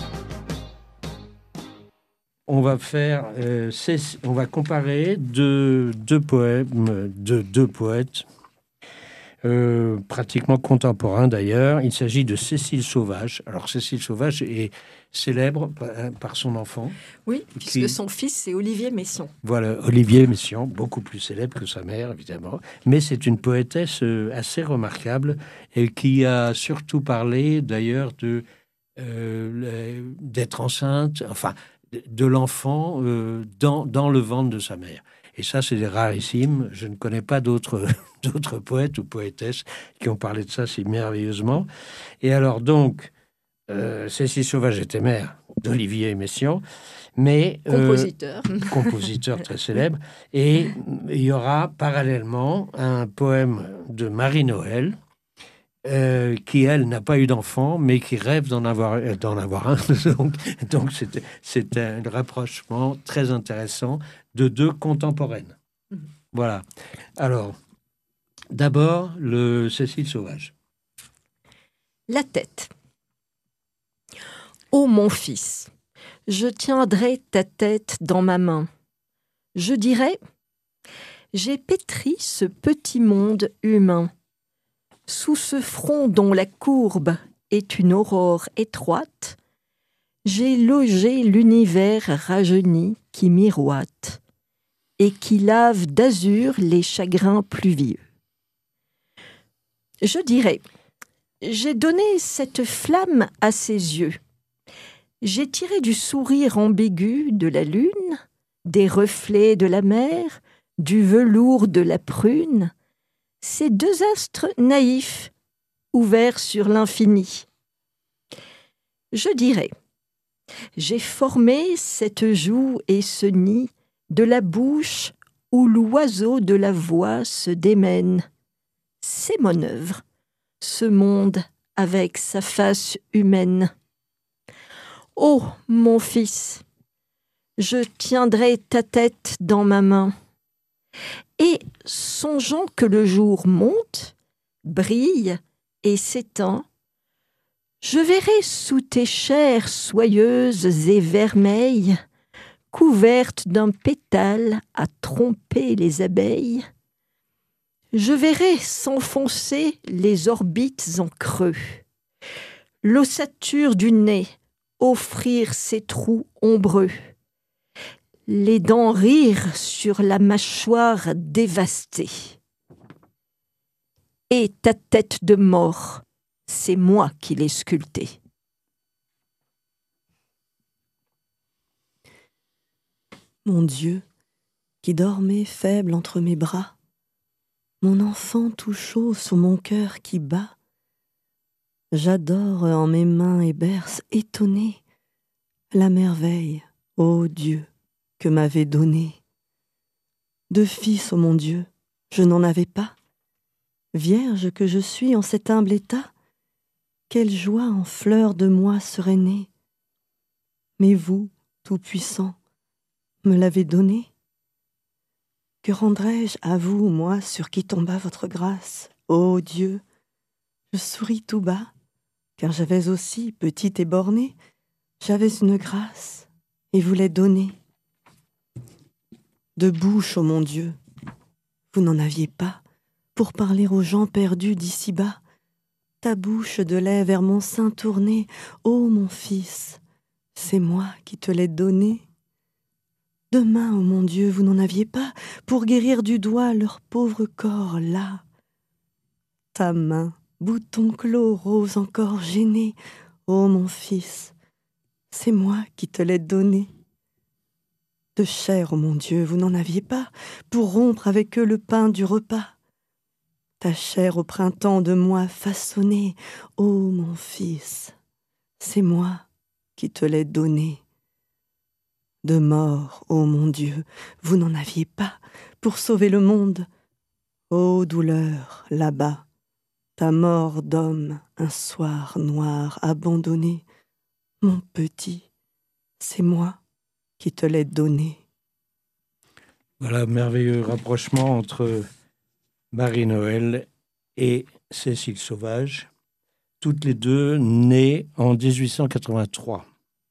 On va faire, on va comparer deux poèmes de deux poètes, pratiquement contemporains d'ailleurs. Il s'agit de Cécile Sauvage. Alors Cécile Sauvage est célèbre par son enfant. Oui, puisque son fils c'est Olivier Messiaen. Voilà, Olivier Messiaen, beaucoup plus célèbre que sa mère évidemment. Mais c'est une poétesse assez remarquable et qui a surtout parlé d'ailleurs d'être enceinte, enfin de l'enfant dans le ventre de sa mère. Et ça, c'est rarissime. Je ne connais pas d'autres poètes ou poétesses qui ont parlé de ça si merveilleusement. Et alors donc, Cécile Sauvage était mère d'Olivier Messiaen, mais compositeur très célèbre. Et il y aura parallèlement un poème de Marie-Noël, qui, elle, n'a pas eu d'enfant, mais qui rêve d'en avoir un. Donc c'est un rapprochement très intéressant de deux contemporaines. Voilà. Alors, d'abord, le Cécile Sauvage. La tête. Ô mon fils, je tiendrai ta tête dans ma main. Je dirai, j'ai pétri ce petit monde humain. Sous ce front dont la courbe est une aurore étroite, j'ai logé l'univers rajeuni qui miroite et qui lave d'azur les chagrins pluvieux. Je dirais, j'ai donné cette flamme à ses yeux. J'ai tiré du sourire ambigu de la lune, des reflets de la mer, du velours de la prune, ces deux astres naïfs, ouverts sur l'infini. Je dirais, j'ai formé cette joue et ce nid de la bouche où l'oiseau de la voix se démène. C'est mon œuvre, ce monde avec sa face humaine. Ô mon fils, je tiendrai ta tête dans ma main. Et songeant que le jour monte, brille et s'éteint, je verrai sous tes chairs soyeuses et vermeilles, couvertes d'un pétale à tromper les abeilles, je verrai s'enfoncer les orbites en creux, l'ossature du nez, offrir ses trous ombreux, les dents rire sur la mâchoire dévastée. Et ta tête de mort, c'est moi qui l'ai sculptée. Mon Dieu, qui dormait faible entre mes bras, mon enfant tout chaud sous mon cœur qui bat, j'adore en mes mains et berce étonné la merveille, ô Dieu, que m'avait donnée. De fils, ô mon Dieu, je n'en avais pas. Vierge que je suis en cet humble état, quelle joie en fleurs de moi serait née. Mais vous, Tout-Puissant, me l'avez donné. Que rendrai-je à vous, moi, sur qui tomba votre grâce, ô Dieu? Je souris tout bas, car j'avais aussi, petite et bornée, j'avais une grâce, et vous l'ai donnée. De bouche, ô mon Dieu, vous n'en aviez pas, pour parler aux gens perdus d'ici-bas. Ta bouche de lait vers mon sein tournée, ô mon fils, c'est moi qui te l'ai donnée. De main, ô mon Dieu, vous n'en aviez pas, pour guérir du doigt leur pauvre corps là. Ta main, bouton clos, rose encore gêné, ô mon fils, c'est moi qui te l'ai donnée. De chair, ô mon Dieu, vous n'en aviez pas, pour rompre avec eux le pain du repas. Ta chair au printemps de moi façonnée, ô mon fils, c'est moi qui te l'ai donnée. De mort, ô mon Dieu, vous n'en aviez pas, pour sauver le monde. Ô douleur, là-bas, ta mort d'homme, un soir noir abandonné. Mon petit, c'est moi qui te l'ai donné. Voilà, merveilleux rapprochement entre Marie-Noël et Cécile Sauvage, toutes les deux nées en 1883.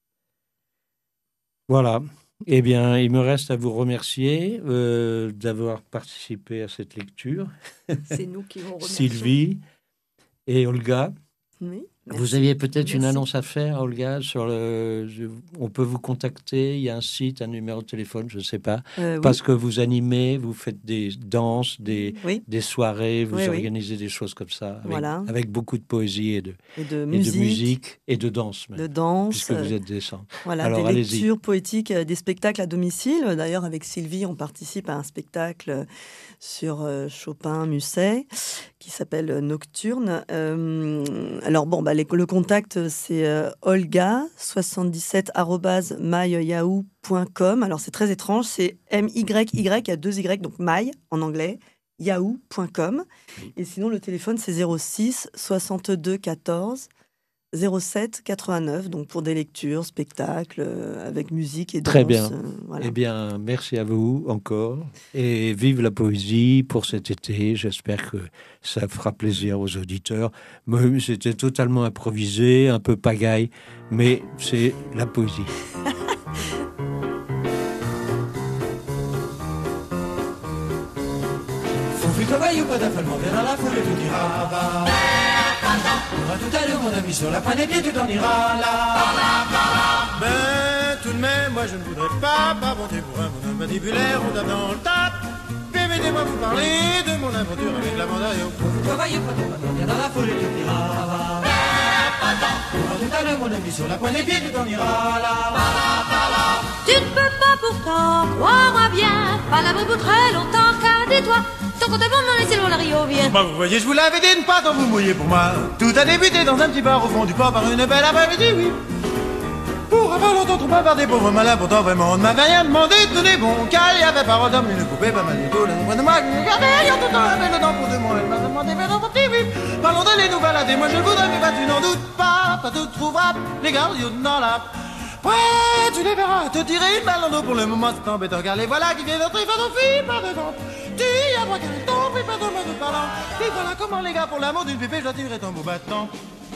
Voilà. Eh bien, il me reste à vous remercier d'avoir participé à cette lecture. C'est nous qui vous remercions. Sylvie et Olga. Oui. Vous Merci. aviez peut-être une Merci. annonce à faire, Olga, on peut vous contacter, il y a un site, un numéro de téléphone, je ne sais pas, Oui. parce que vous animez, vous faites des danses, des soirées, vous Oui, oui. organisez des choses comme ça, avec, Voilà. avec beaucoup de poésie et de musique, musique et de danse, même, de danse, puisque vous êtes des saints. voilà, Alors, des allez-y. lectures poétiques, des spectacles à domicile. D'ailleurs, avec Sylvie, on participe à un spectacle sur Chopin-Musset qui s'appelle Nocturne. Alors bon, le contact c'est olga77@myyahoo.com. Alors c'est très étrange, c'est MYY, il y a 2 Y, donc my en anglais, yahoo.com. Et sinon le téléphone c'est 06 62 14 07 89, donc pour des lectures, spectacles, avec musique et danse. Très bien. Voilà. Eh bien, merci à vous encore. Et vive la poésie pour cet été. J'espère que ça fera plaisir aux auditeurs. Même c'était totalement improvisé, un peu pagaille, mais c'est la poésie. Travaille ou pas d'affalement, viens dans la foule et tu diras bah. On va tout à l'heure mon ami sur la pointe des pieds, tu t'en iras là. Ben tout de même, moi je ne voudrais pas monter pour un monde mandibulaire, on tape dans le tas. Permettez-moi de vous parler de mon aventure avec la mandario. Vous travaillez pas d'affalement, viens dans la foule et tu diras bah. On va tout à l'heure mon ami sur la pointe des pieds, tu t'en iras là. Tu ne peux pas pourtant, crois-moi bien, pas l'abri pour très longtemps, car dis-toi, ton compte est bon, mon laissez le Rio vient. Bah vous voyez, je vous l'avais dit, ne pas tant vous mouiller pour moi. Tout a débuté dans un petit bar au fond du port par une belle après-midi, oui. Pour avoir longtemps trop bavardé, pauvre malin, pourtant vraiment on ne m'avait rien demandé, tout est bon, car il y avait pas d'homme, une poupée, pas mal du tout, la nombre de moi, qui regardait, ayant tout le temps la belle dent pour 2 mois, elle m'a demandé, mais dans son petit oui. Parlons d'aller nous balader, moi je le voudrais, mais bah tu n'en doutes pas tout trouvera, les gardiens dans la... Ouais, tu les verras, te tirer une balle dans le dos pour le moment, c'est embêtant, car les voilà qui viennent d'entrer face aux filles par devant. Tu y as droit qu'elle tombe, puis pas de moi de parlant. Et voilà comment les gars, pour l'amour d'une pépé, je dois tirer ton beau battant.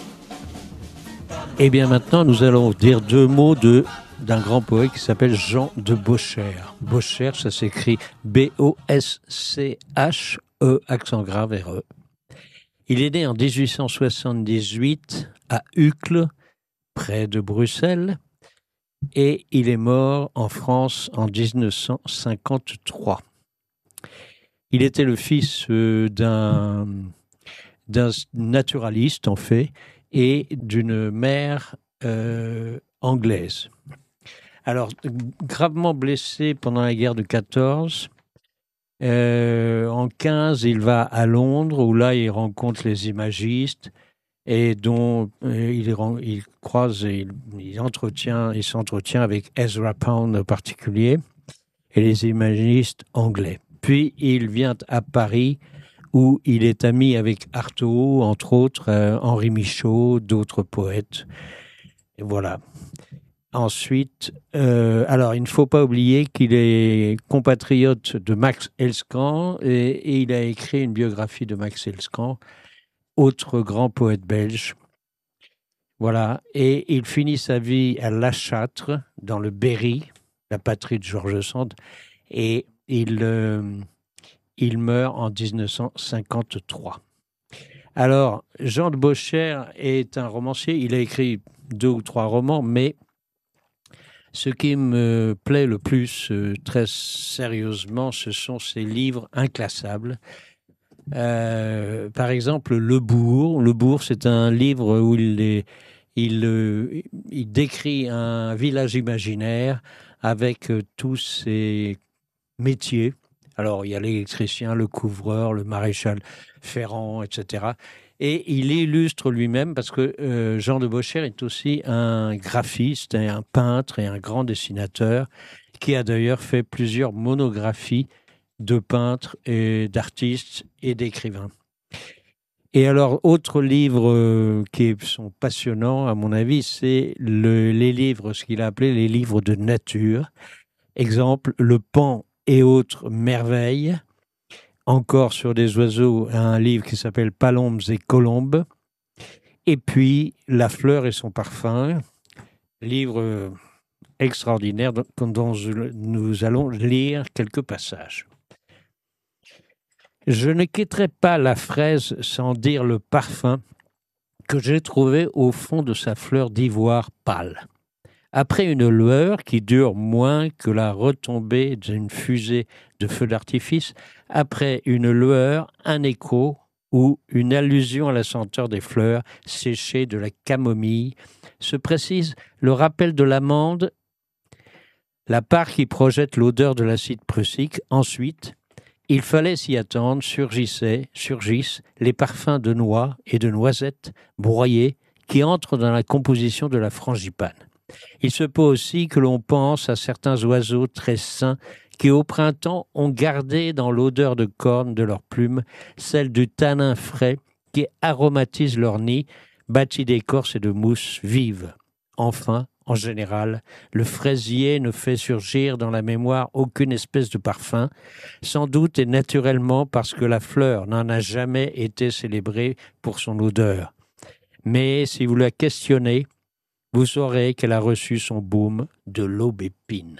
Eh bien, maintenant, nous allons dire 2 mots d'un grand poète qui s'appelle Jean de Beauchère. Beauchère, ça s'écrit B-O-S-C-H-E, accent grave R-E. Il est né en 1878 à Uccle, près de Bruxelles, et il est mort en France en 1953. Il était le fils d'un naturaliste, en fait, et d'une mère anglaise. Alors, gravement blessé pendant la guerre de 14, en 15, il va à Londres, où là, il rencontre les imagistes, et dont il croise et il s'entretient avec Ezra Pound en particulier, et les imagistes anglais. Puis, il vient à Paris, où il est ami avec Artaud, entre autres, Henri Michaud, d'autres poètes. Et voilà. Ensuite, alors il ne faut pas oublier qu'il est compatriote de Max Elscan et il a écrit une biographie de Max Elscan, autre grand poète belge. Voilà. Et il finit sa vie à La Châtre, dans le Berry, la patrie de George Sand, et il meurt en 1953. Alors, Jean de Beauchère est un romancier. Il a écrit 2 ou 3 romans, mais ce qui me plaît le plus, très sérieusement, ce sont ses livres inclassables. Par exemple, Le Bourg. Le Bourg, c'est un livre où il décrit un village imaginaire avec tous ses métiers. Alors, il y a l'électricien, le couvreur, le maréchal ferrant, etc. Et il illustre lui-même, parce que Jean de Beauchère est aussi un graphiste, un peintre et un grand dessinateur, qui a d'ailleurs fait plusieurs monographies de peintres et d'artistes et d'écrivains. Et alors, autre livre qui sont passionnants, à mon avis, c'est les livres, ce qu'il a appelé les livres de nature. Exemple, Le Pan et autres merveilles. Encore sur des oiseaux, un livre qui s'appelle Palombes et colombes. Et puis, La fleur et son parfum, livre extraordinaire dont nous allons lire quelques passages. Je ne quitterai pas la fraise sans dire le parfum que j'ai trouvé au fond de sa fleur d'ivoire pâle. Après une lueur qui dure moins que la retombée d'une fusée de feu d'artifice, après une lueur, un écho ou une allusion à la senteur des fleurs séchées de la camomille, se précise le rappel de l'amande, la part qui projette l'odeur de l'acide prussique. Ensuite, il fallait s'y attendre, surgissent les parfums de noix et de noisettes broyées qui entrent dans la composition de la frangipane. Il se peut aussi que l'on pense à certains oiseaux très sains qui, au printemps, ont gardé dans l'odeur de corne de leurs plumes celle du tanin frais qui aromatise leur nid, bâti d'écorce et de mousse vive. Enfin, en général, le fraisier ne fait surgir dans la mémoire aucune espèce de parfum, sans doute et naturellement parce que la fleur n'en a jamais été célébrée pour son odeur. Mais si vous la questionnez, vous saurez qu'elle a reçu son baume de l'aubépine.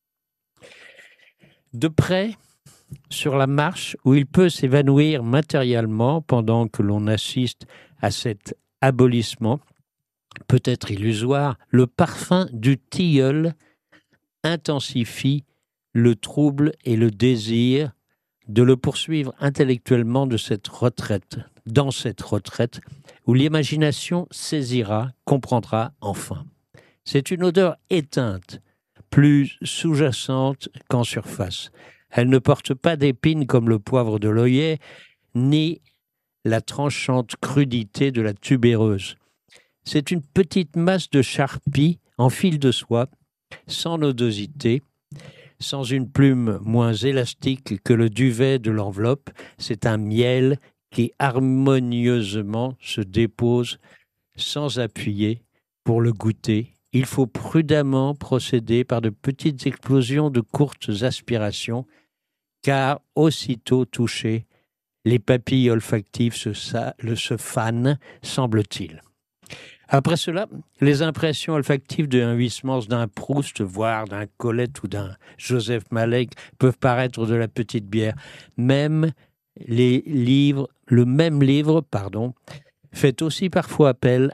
De près, sur la marche où il peut s'évanouir matériellement pendant que l'on assiste à cet abolissement, peut-être illusoire, le parfum du tilleul intensifie le trouble et le désir de le poursuivre intellectuellement dans cette retraite où l'imagination saisira, comprendra enfin. C'est une odeur éteinte, plus sous-jacente qu'en surface. Elle ne porte pas d'épines comme le poivre de l'œillet, ni la tranchante crudité de la tubéreuse. C'est une petite masse de charpie en fil de soie, sans nodosité, sans une plume moins élastique que le duvet de l'enveloppe. C'est un miel qui harmonieusement se dépose sans appuyer pour le goûter. Il faut prudemment procéder par de petites explosions de courtes aspirations, car aussitôt touchées, les papilles olfactives se fanent, semble-t-il. Après cela, les impressions olfactives d'un Huysmans, d'un Proust, voire d'un Colette ou d'un Joseph Malek peuvent paraître de la petite bière. Le même livre, fait aussi parfois appel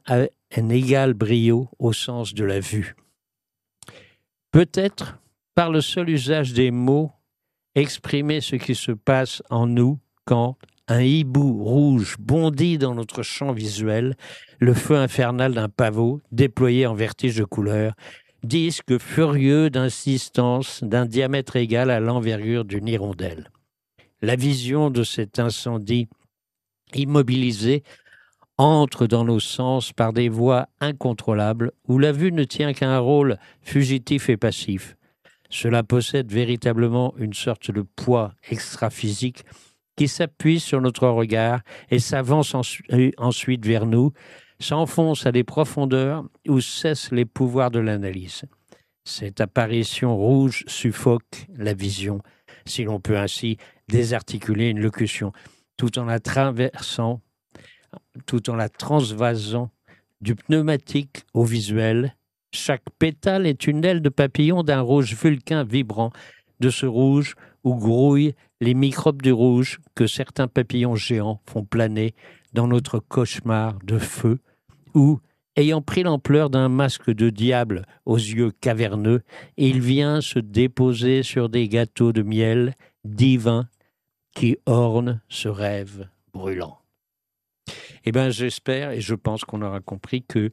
un égal brio au sens de la vue. Peut-être, par le seul usage des mots, exprimer ce qui se passe en nous quand un hibou rouge bondit dans notre champ visuel, le feu infernal d'un pavot déployé en vertige de couleurs, disque furieux d'insistance d'un diamètre égal à l'envergure d'une hirondelle. La vision de cet incendie immobilisé entre dans nos sens par des voies incontrôlables où la vue ne tient qu'un rôle fugitif et passif. Cela possède véritablement une sorte de poids extra-physique qui s'appuie sur notre regard et s'avance ensuite vers nous, s'enfonce à des profondeurs où cessent les pouvoirs de l'analyse. Cette apparition rouge suffoque la vision, si l'on peut ainsi désarticuler une locution, tout en la traversant, tout en la transvasant du pneumatique au visuel. Chaque pétale est une aile de papillon d'un rouge vulcain vibrant, de ce rouge où grouillent les microbes du rouge que certains papillons géants font planer dans notre cauchemar de feu, où, ayant pris l'ampleur d'un masque de diable aux yeux caverneux, il vient se déposer sur des gâteaux de miel divins qui ornent ce rêve brûlant. Eh bien, j'espère et je pense qu'on aura compris que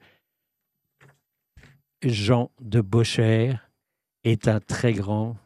Jean de Beauchère est un très grand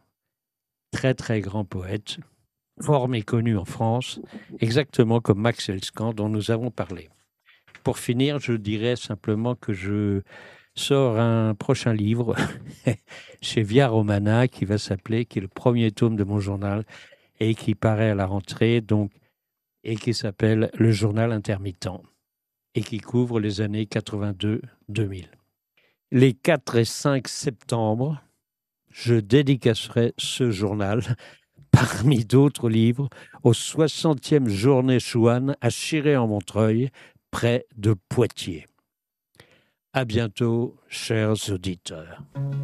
poète, fort méconnu en France, exactement comme Max Elscan dont nous avons parlé. Pour finir, je dirais simplement que je sors un prochain livre chez Via Romana qui va s'appeler, qui est le premier tome de mon journal et qui paraît à la rentrée, donc, et qui s'appelle Le Journal Intermittent et qui couvre les années 82-2000. Les 4 et 5 septembre, je dédicacerai ce journal, parmi d'autres livres, aux 60e journée chouane à Chiré-en-Montreuil, près de Poitiers. À bientôt, chers auditeurs.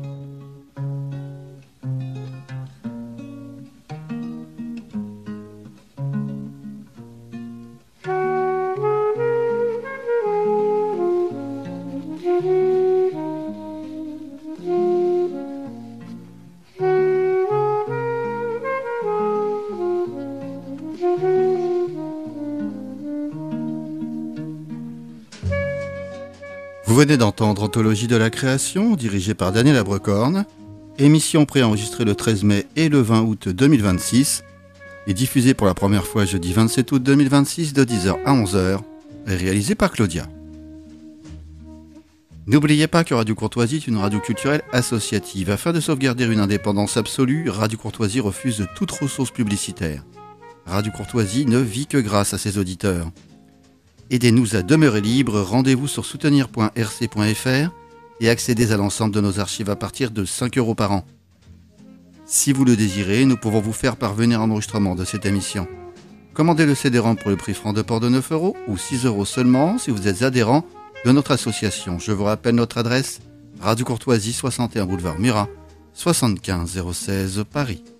Vous venez d'entendre Anthologie de la création, dirigée par Daniel Abrecorn, émission préenregistrée le 13 mai et le 20 août 2026, et diffusée pour la première fois jeudi 27 août 2026 de 10h à 11h, et réalisée par Claudia. N'oubliez pas que Radio Courtoisie est une radio culturelle associative. Afin de sauvegarder une indépendance absolue, Radio Courtoisie refuse toute ressource publicitaire. Radio Courtoisie ne vit que grâce à ses auditeurs. Aidez-nous à demeurer libres, rendez-vous sur soutenir.rc.fr et accédez à l'ensemble de nos archives à partir de 5 € par an. Si vous le désirez, nous pouvons vous faire parvenir un enregistrement de cette émission. Commandez le CD-ROM pour le prix franc de port de 9 € ou 6 € seulement si vous êtes adhérent de notre association. Je vous rappelle notre adresse, Radio Courtoisie, 61 boulevard Murat, 75 016 Paris.